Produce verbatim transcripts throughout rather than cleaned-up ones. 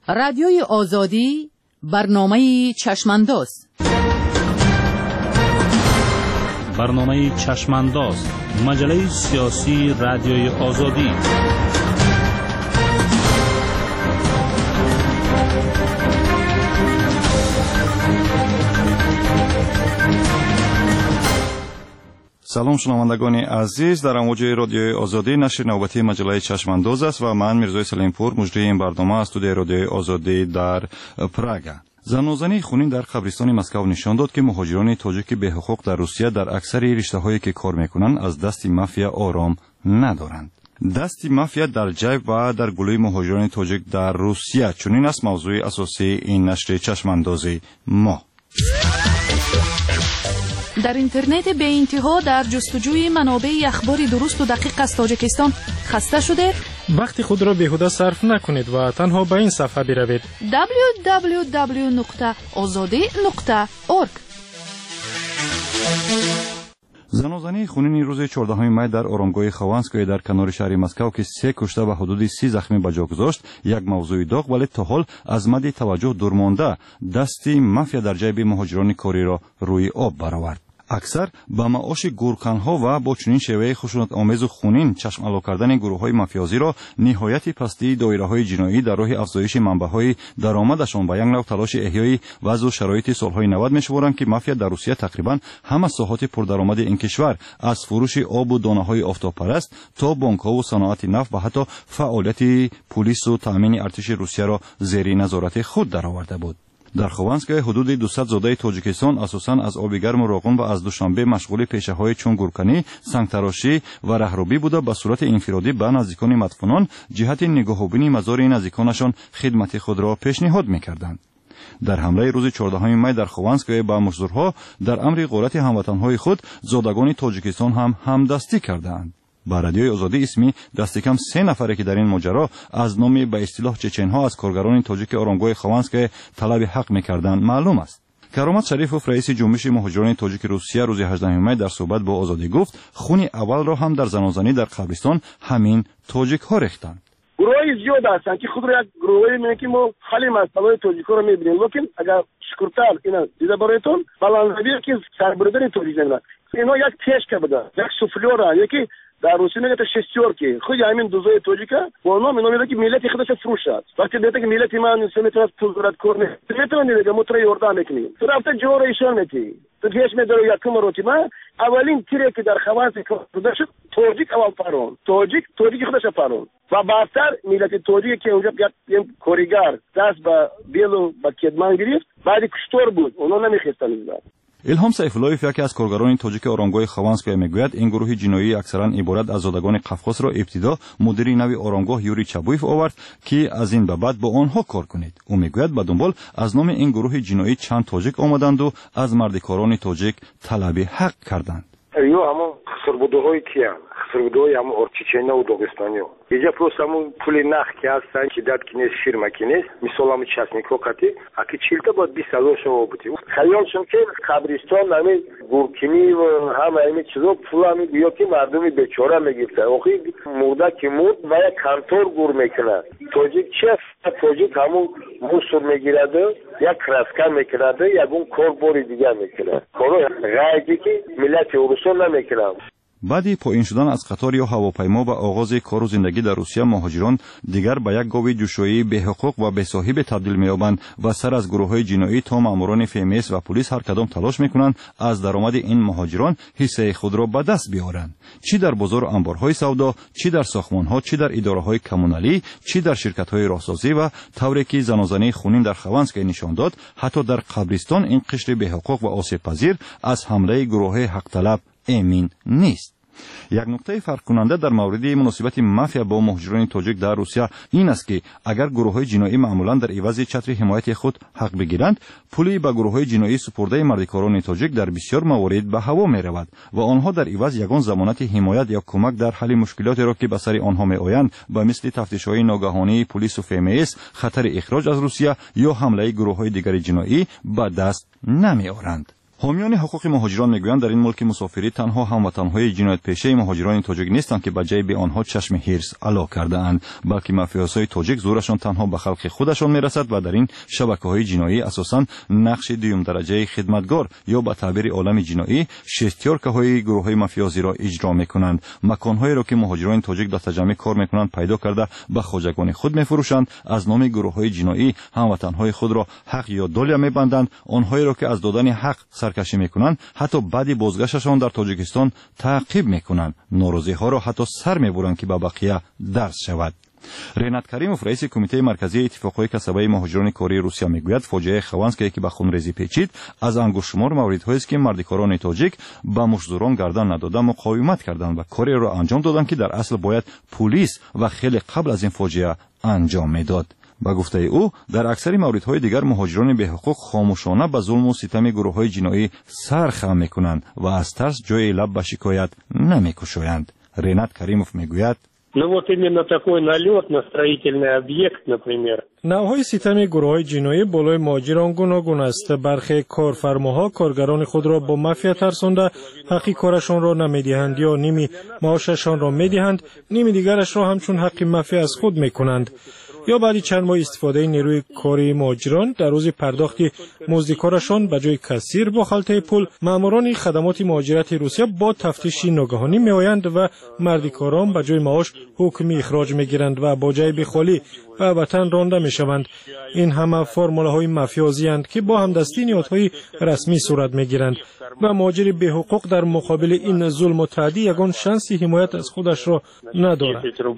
رادیوی آزادی برنامه چشمانداز. برنامه چشمانداز، مجله سیاسی رادیوی آزادی. سلام شنوندگان عزیز، در امواج رادیوی آزادی نشر نوبتی مجله چشمانداز است و من میرزای سلیمپور مجری این برنامه از استودیوی رادیوی آزادی در پراگ. زنازنی خونین در قبرستان مسکو نشان داد که مهاجران تاجیک به حقوق در روسیه در اکثر رشته‌هایی که کار میکنند از دست مافیا آرام ندارند. دست مافیا در جیب و در گلوی مهاجران تاجیک در روسیه، چنین است موضوع اساسی این نشر چشماندازی ما. در اینترنت به انتها در جستجوی منابع اخبار درست و دقیق از تاجیکستان خسته شده؟ وقت خود را بیهوده صرف نکنید و تنها به این صفحه بروید دبلیو دبلیو دبلیو نقطه آزادی نقطه اورگ. زنازنی خونین روز چهاردهم می در آرامگاه خوانسکوی در کنار شهر مسکو که سه کشته و حدود سی زخمی به جا گذاشت یک موضوع داغ، ولی تا حال از مد توجه دور مانده دستی مافیا در جیب مهاجران کاری را روی آب برآورد. اکثر با معاش گورکنها و با چنین شیوه خشونت آمیز و خونین چشم الو کردن گروه‌های مافیازی را نهایت پستی دایره‌های جنایی در راه افزایش منبع‌های درآمدشان با یک نوع تلاش احیای وضع و شرایط سال‌های نود می‌شمارند که مافیا در روسیه تقریباً همه ساحات پردرآمد این کشور از فروش آب و دانه‌های آفتابپرست تا بانک‌ها و صنعت نفت و حتی فعالیت پلیس و تامین ارتش روسیه را زیر نظارت خود درآورده بود. در خوانسک حدود دویست زاده تاجیکستان اساساً از آب گرم و روغن و از دوشنبه مشغول پیشه‌های چون گورکنی، سنگ‌تراشی و رهروی بوده به صورت انفرادی به نزدیکان مدفونان جهت نگاه‌بینی مزار نزدیکانشان خدمت خود را پیشنهاد می‌کردند. در حمله روز چهاردهم می در خوانسک با مشزورها در امر غارت هموطن‌های خود زادگان تاجیکستان هم همدستی کردند. با رادیوی آزادی اسمی دستکم سه نفره که در این ماجرا از نام به اصطلاح چچن‌ها از کارگران تاجیک آرامگاه خوانسک طلب حق می‌کردند معلوم است. کرامت شریفوف رئیس جنبش مهاجران تاجیک روسیه روز هجدهم می در صحبت با آزادی گفت خون اول را هم در زنازنی در قبرستان همین تاجیک‌ها ریختند. گروهی زیاد هستند که خود را یک گروهی میگن که ما خالی مسئله تاجیک‌ها را می‌بینیم، لیکن اگر شکرتر اینا دیده برایتون بلندی که سربردن تاجیک زنان اینا یک پیشکه بده، یک سوفلور، یکی در روسیه میگه تا شستیورکی خود همین دوزای تاجیکا با نام اینا میگه که ملت خودش فروشد. وقتی دیگه که ملت من سمیتراس پول دارد کنه میتونه دیگه موتور یوردان میکنه تو رفته جور ایشان میتی تو پیش میداره یکم روتی ما اولین تیری که در خوانس خودش تاجیک اول پارون تاجیک تاجیک خودش پارون و بعدتر ملت تاجیک که اونجا یک کوریگر دست با بیلو با کدمان گرفت بعد کشتور بود اونا نمیخواستن اینا. الهام سیفاللویف یکی از کارگران تاجیک آرامگاه خوانسک میگوید این گروه جنایی اکثرا عبارت از زادگان قفقاز را ابتدا مدیر نوی آرامگاه یوری چابویف آورد که از این به بعد با آنها کار کنید. او میگوید به دنبال از نام این گروه جنایی چند تاجیک آمدند و از مردکاران تاجیک طلب حق کردند. ایو اما خسربودهای کیان خسربودهای اما ارچیچینا و داغستانیو اینجا просто همون پول نخ که هستن که داد کنه شیرما کنه مثلا همون چسنیکو کتی اکی چیلتا باید بیست هزار شما بودی خیالشون که قبرستان همین گورکنی و همه همین چیزا پول همین بیا که مردمی بیچاره میگیرته آخی مرده که مرد و یک کانتور گور میکنه تاجیک چه تاجیک همون موسور میگیرده یک کراسکا میکنه یک اون کار باری دیگه میکنه کارو غیجی که ملت اروسان نمیکنه. بعد پایین شدن از قطار یا هواپیما و آغاز کار و زندگی در روسیه مهاجران دیگر به یک گاو جوشایی به حقوق و به صاحب تبدیل می‌یابند و سر از گروه‌های جنایی تا ماموران فیمس و پلیس هر کدام تلاش می‌کنند از درآمد این مهاجران حصه خود را به دست بیارند، چی در بازار و انبارهای سودا، چی در ساختمان‌ها، چی در اداره‌های کمونالی، چی در شرکت‌های راهسازی و طوری که زنازنی خونین در خوانسک نشان داد حتی در قبرستان این قشر به حقوق و آسیب پذیر از حمله گروه حق طلب امین نیست. یک نکته فرق کننده در مورد مناسبت مافیا با مهاجران تاجیک در روسیه این است که اگر گروه‌های جنایی معمولا در عوض چتر حمایت خود حق بگیرند، پولی به گروه‌های جنایی سپرده مردکاران تاجیک در بسیار موارد به هوا می‌رود و آنها در عوض یگان ضمانت حمایت یا کمک در حل مشکلات را که به سر آنها می‌آیند به مثل تفتیش‌های ناگهانی پلیس و فیمس، خطر اخراج از روسیه یا حمله گروه‌های دیگر جنایی به دست نمی‌آورند. حامیان حقوق مهاجران میگویند در این ملک مسافری تنها هموطنهای جنایت‌پیشه مهاجران تاجیک نیستند که به جای به آنها چشم حرص علا کرده‌اند، بلکه مافیاهای تاجیک زورشان تنها به خلق خودشان میرسد و در این شبکه‌های جنایی اساساً نقش دوم درجه خدمتگار یا به تعبیر عالم جنایی شستیارکه‌های گروه‌های مافیازی را اجرا می‌کنند. مکان‌هایی را که مهاجران تاجیک دست جمعی کار می‌کنند پیدا کرده به خواجگان خود می‌فروشند، از نام گروه‌های جنایی هموطنهای خود را حق یا دولیا می‌بندند، آنهایی را که از دادن حق سرکشی میکنند حتی بعد بازگشتشان در تاجیکستان تعقیب میکنند، ناراضی‌ها را حتی سر میبرند که به بقیه درس شود. رینات کریموف رئیس کمیته مرکزی اتفاقهای کسبه مهاجران کاری روسیه میگوید فاجعه خوانسک که به خونریزی پیچید از انگشتشمار موردهایی است که مردکاران تاجیک به مشتزوران گردن نداده مقاومت کردند و کاری را انجام دادند که در اصل باید پلیس و خیلی قبل از این فاجعه انجام میداد. با گفته او در اکثر موردهای دیگر مهاجران به حقوق خاموشانه به ظلم و ستم گروه‌های جنایی سر خم میکنند و از ترس جای لب به شکایت نمیکشایند. رینات کریموف میگوید Ну вот именно такой налет на строительный объект, например. نوعهای ستم گروه‌های جنایی بالای مهاجران گوناگون است. برخی کارفرماها کارگران خود را با مافیا ترسانده حقی کارشان را نمیدهند یا نیمی معاششان را میدهند، نیمی دیگرش را همچون حقی مافیا از خود میکنند. یا بعد چند ماه استفاده نیروی کاری مهاجران در روز پرداخت مزد کارشان به جای کسیر با خلطه پول ماموران خدمات مهاجرت روسیه با تفتیش ناگهانی میآیند و مردکاران به جای معاش حکمی اخراج میگیرند و با جیب خالی به وطن رانده میشوند. این همه فرموله‌های مافیازی اند که با همدستی نهادهای رسمی صورت میگیرند و مهاجر به حقوق در مقابل این ظلم و تعدی یگان شانسی حمایت از خودش را ندارد.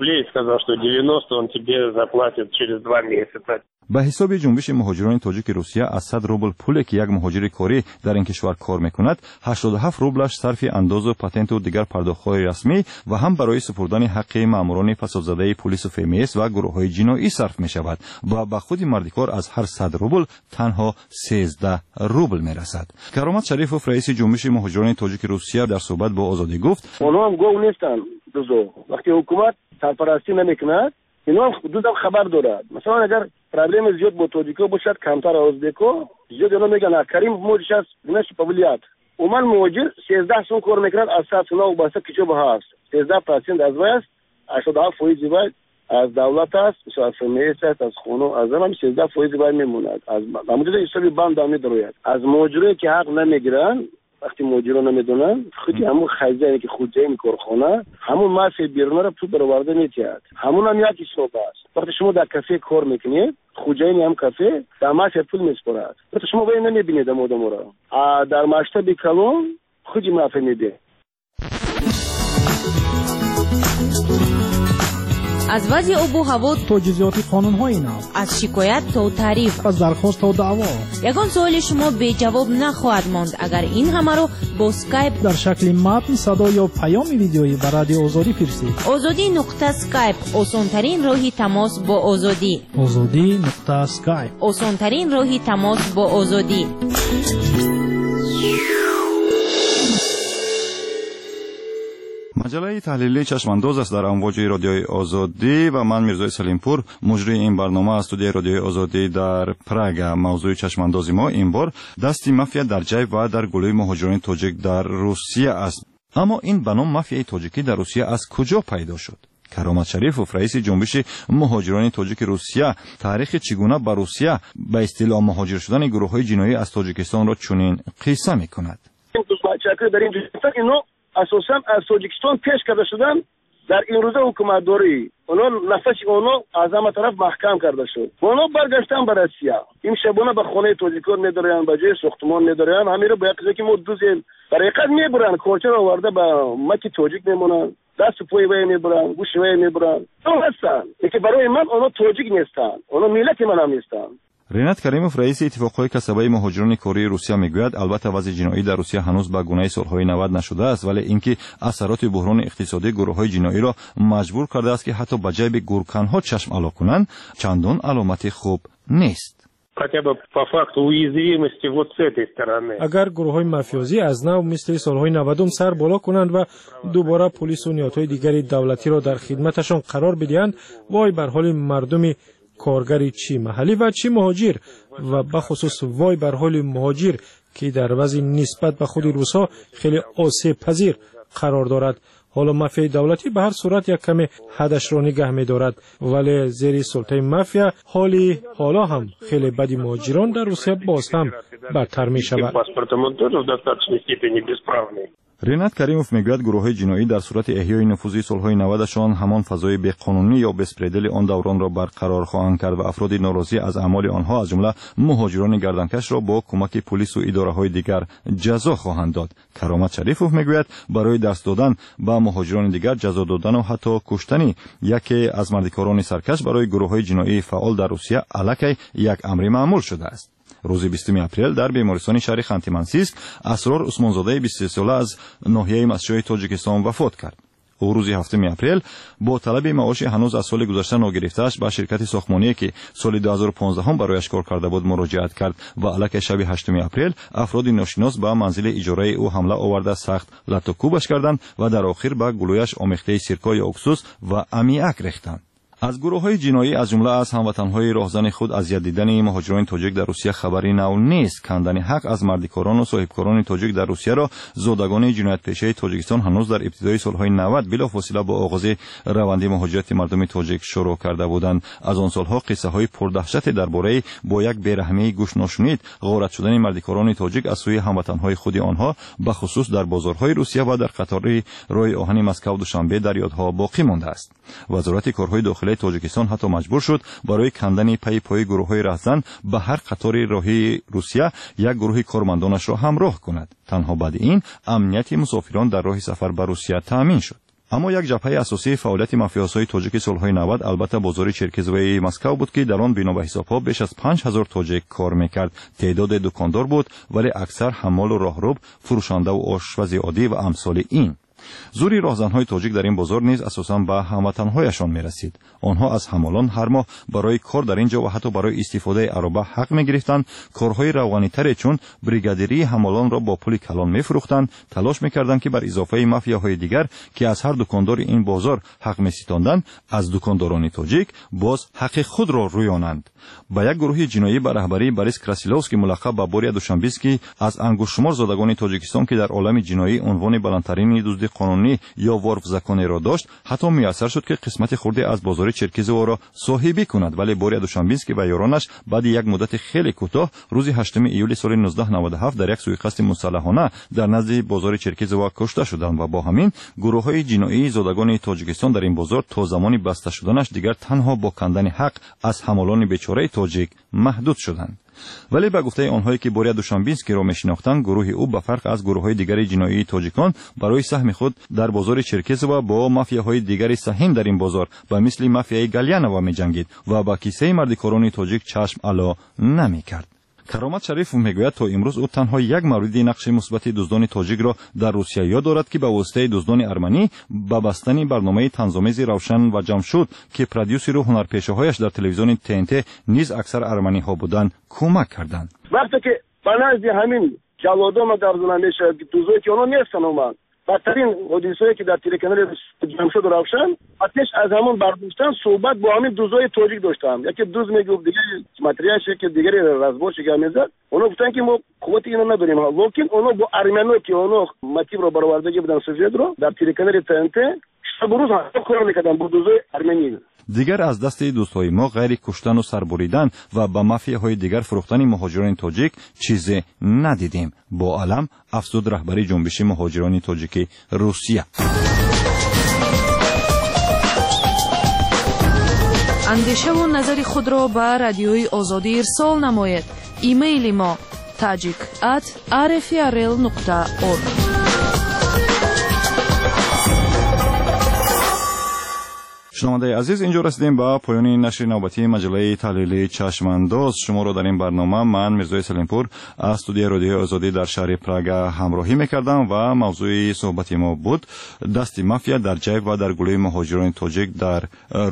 به حساب جنبش مهاجران تاجیک روسیه از صد روبل پولی که یک مهاجر کاری در این کشور کار میکند هشتاد و هفت روبلش صرف انداز و پاتنت و دیگر پرداخت‌های رسمی و هم برای سپردن حق ماموران فسادزده پلیس و فیمیس و گروه‌های جنایی صرف میشود و به خود مردکار از هر صد روبل تنها سیزده روبل میرسد. کرامت شریفوف رئیس جنبش مهاجران تاجیک روسیه در صحبت با آزادی گفت اونها هم گو نیستن دوزو وقتی حکومت سرپرستی نمیکند اینا حدودم خبر دارد. مثلا اگر پرابلم زیاد با تاجیکا باشد کمتر ازبکو زیاد اینا میگن کریم موجش است نش قابلیت عموما مهاجر سیزده سون کار میکند از صد سونا و باسه کیچو به هست سیزده درصد از وای است هشتاد و هفت فایز وای از دولت است از فمیس است از خونو از هم سیزده فایز وای میموند از مدت حسابی بند دامه دروید از مهاجری که حق نمیگیرن وقتی مهاجران نمیدونن خودی همون خریداری که خود این کارخانه همون مافیا بیرون را تو برآورده میتیاد همون هم یکی صوبه است. وقتی شما در کافه کار میکنید خوجین هم کافه در مافیا پول میسپرد وقتی شما باید نمیبینید مودم را در مشتبه کلون خودی مافیا میده. از وضع آب و هوا تا جزئیات قانون‌های نو، از شکایت تا تعریف، از درخواست تا دعوا، یگان سوال شما به جواب نخواهد ماند اگر این همه رو با اسکایپ در شکل متن، صدا یا پیام ویدیویی به رادیو آزادی فرستید. آزادی نقطه اسکایپ آسان‌ترین راهی تماس با آزادی. آزادی نقطه اسکایپ آسان‌ترین راهی تماس با آزادی. مجله تحلیلی چشمانداز است در امواج رادیوی آزادی و من میرزای سلیمپور مجری این برنامه از استودیوی رادیوی آزادی در پراگ. موضوع چشماندازی ما این بار دستی مافیا در جیب و در گلوی مهاجران تاجیک در روسیه است. اما این بنام مافیای تاجیکی در روسیه از کجا پیدا شد؟ کرامت شریفوف رئیس جنبش مهاجران تاجیک روسیه تاریخ چگونه به روسیه به اصطلاح مهاجر شدن گروه‌های جنایی از تاجیکستان را چنین قصه می‌کند. اساساً از تاجیکستان پیش کرده شدن در این روزه حکومتداری اونا نفس اونا از همه طرف محکم کرده شد. اونا برگشتن به روسیه. این شبانه به خانه تاجیکان می‌دارن، به جای ساختمان می‌دارن، همین رو به یک که ما دوزیم برای قد میبرن کارچه رو آورده به مکی تاجیک میمونن، دست پای وی میبرن، گوش وی میبرن. اون هستن که برای من اونا تاجیک نیستن، اونا ملت من هم نیستن. رینات کریموف رئیس اتفاقهای کسبه مهاجران کاری روسیه میگوید البته وضع جنایی در روسیه هنوز به گونه سالهای نود نشده است ولی اینکه اثرات بحران اقتصادی گروه‌های جنایی را مجبور کرده است که حتی به جیب گورکن‌ها چشم علا کنند چندان علامت خوب نیست. اگر گروه‌های مافیازی از نو مثل سالهای نود سر بالا کنند و دوباره پلیس و نیروهای دیگر دولتی را در خدمتشان قرار بدهند وای بر حال مردم کارگری چی محلی و چی مهاجر و بخصوص وای بر حال مهاجر که در وضع نسبت به خود روس‌ها خیلی آسیب پذیر قرار دارد. حالا مافیای دولتی به هر صورت یک کمی حدش را نگه می دارد، ولی زیر سلطه مافیا حالی حالا هم خیلی بدی مهاجران در روسیه باز هم بدتر می شود. رینات کریموف میگوید گروه‌های جنایی در صورت احیای نفوذی سال‌های نود شان همان فضای بی‌قانونی یا بسپریدل آن دوران را برقرار خواهند کرد و افراد ناراضی از اعمال آنها از جمله مهاجران گردنکش را با کمک پلیس و اداره‌های دیگر جزا خواهند داد. کرامت شریفوف میگوید برای دست دادن به مهاجران دیگر جزا دادن و حتی کشتن یکی از مردکاران سرکش برای گروه‌های جنایی فعال در روسیه الکی یک امر معمول شده است. روز بیستم اپریل در بیمارستان شهر خانتی-منسیسک اسرار عثمانزاده بیست و سه ساله از ناحیه مسجد تاجیکستان وفات کرد. او روز هفتم اپریل با طلب معاش هنوز از سال گذشته ناگرفته‌اش به شرکت ساختمانی که سال دو هزار و پانزده هم برایش کار کرده بود مراجعت کرد و الک شب هشتم اپریل افراد ناشناس به منزل اجاره او حمله آورده سخت لط و کوبش کردند و در آخر به گلویش آمیخته سرکه یا اکسوس و امیاک ریختند. از گروه‌های جنایی از جمله از هموطن‌های راهزن خود اذیت دیدن مهاجران تاجیک در روسیه خبری نو نیست. کندن حق از مردکاران و صاحبکاران تاجیک در روسیه را زودگان جنایت پیشه تاجیکستان هنوز در ابتدای سال‌های نود بلافاصله با آغاز روند مهاجرت مردم تاجیک شروع کرده بودند. از آن سال‌ها قصه‌های پردهشت درباره با یک بی‌رحمی گوش نشنید غارت شدن مردکاران تاجیک از سوی هموطن‌های خود آنها به خصوص در بازارهای روسیه و در قطار راه آهن مسکو دوشنبه در یادها باقی مانده است. وزارت کارهای داخلی تاجیکستان حتی مجبور شد برای کندن پی پای گروه‌های رهزن به هر قطار راهی روسیه یک گروه کارمندانش را همراه کند. تنها بعد این امنیت مسافران در راه سفر به روسیه تامین شد. اما یک جبهه اساسی فعالیت مافیاسای تاجیک سال‌های نود البته بازار چرکزوی مسکو بود که در آن بنا به حساب‌ها بیش از پنج هزار تاجیک کار می‌کرد. تعداد دکاندار بود ولی اکثر حمال و راهرو، فروشنده و آشپز عادی و امثال این. زوری راهزن‌های تاجیک در این بازار نیز اساساً به هموطن‌هایشان می‌رسید. آنها از حمالان هر ماه برای کار در اینجا و حتی برای استفاده عربه حق می‌گرفتند. کارهای روانی‌تر چون بریگادری حمالان را با پول کلان می‌فروختند، تلاش می‌کردند که بر اضافه مافیاهای دیگر که از هر دکاندار این بازار حق می‌ستاندند، از دکانداران تاجیک باز حق خود را رویانند. با یک گروه جنایی به رهبری بوریس کراسیلوفسکی ملقب به بوریا دوشنبیسکی از انگشتشمار زادگان تاجیکستان که در عالم جنایی عنوان بلندترین دزد قانونی یا وارف زکانی را داشت، حتی میسر شد که قسمت خورده از بازار چرکزو را صاحبی کند. ولی بوریا دوشنبیسکی و یارانش بعد یک مدت خیلی کوتاه روز هشتم ایول سال نوزده نود و هفت در یک سوءقصد مسلحانه در نزد بازار چرکزو کشته شدند و با همین گروه‌های جنایی زادگان تاجیکستان در این بازار تا زمانی بسته شدنش دیگر تنها با کندن حق از حمالان بیچاره تاجیک محدود شدند. ولی به گفته آنهایی که بوریا دوشنبیسکی را میشناختند، گروه او به فرق از گروه‌های دیگر جنایی تاجیکان برای سهم خود در بازار چرکزو با مافیاهای دیگر سهم در این بازار به مثل مافیای گالیانوا می‌جنگید و با کیسه مردکاران تاجیک چشم علا نمی‌کرد. کرامت شریف میگوید تا امروز او تنها یک مورد نقش مثبت دزدان تاجیک را در روسیه یاد دارد که به واسطه دزدان ارمنی به بستن برنامه طنزآمیز روشن و جمشید که پرودیوسر و هنرپیشه‌هایش در تلویزیون تی ان تی نیز اکثر ارمنی ها بودند کمک کردند. وقتی که بنازد همین جوادام در زننده شد دوزایی که اونا نیستن اومد بدترین حدیثایی که در تلکانال جمشید و روشن آتش از همون برداشتن صحبت با همین دوزای تاجیک داشتم. یکی دوز میگفت دیگه ماتریاشه که دیگری رزبوش که میزد. اونا گفتن که ما قوت اینو نداریم، لیکن اونا با ارمنو که اونا ماتیب رو برآوردگی بودن سوفیت رو در تلکانال تی ان تی شب روز هم کار میکردن با دوزای ارمنی. دیگر از دست دوستای ما غیر کشتن و سربریدن و به مافیاهای دیگر فروختن مهاجران تاجیک چیزی ندیدیم. با علم افزود رهبری جنبش مهاجران تاجیک روسیه. اندیشه و نظر خود را به رادیوی آزادی ارسال نماید. ایمیل ما tajik at r f r l nokta org. شنونده عزیز، اینجا رسیدیم به پایان نشر نوبتی مجله تحلیلی چشمانداز. شما را در این برنامه من میرزا سلیمپور از استودیو رادیو آزادی در شهر پراگ همراهی میکردم و موضوع صحبت ما بود دست مافیا در جیب و در گلوی مهاجران تاجیک در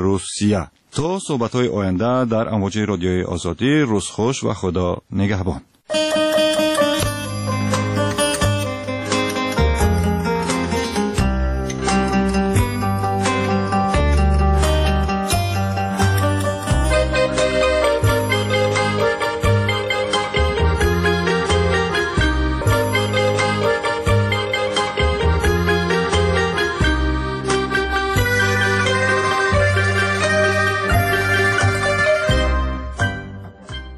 روسیه. تا صحبت‌های آینده در امواج رادیوی آزادی، روز خوش و خدا نگهبان.